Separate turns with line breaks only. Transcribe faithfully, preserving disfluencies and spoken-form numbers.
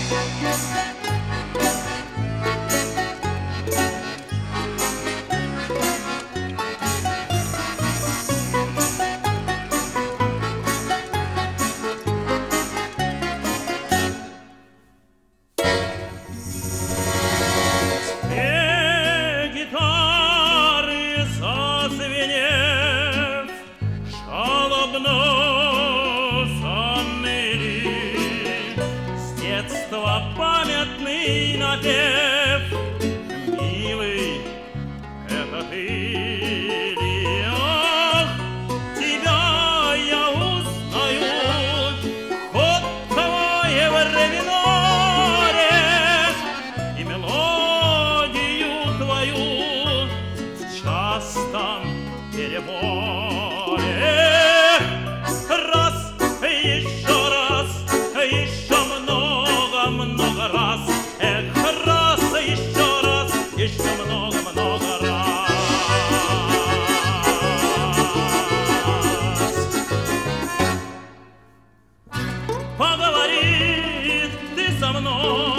Зазвенев, жалобно заныли, с детства памятный напев. Милый, это ты ли? Ах, тебя я узнаю, ход твой временной и мелодию твою в частом переборе. Раз, еще раз, еще много-много раз. Эх, раз, еще раз, еще много-много раз. Поговори ты со мной.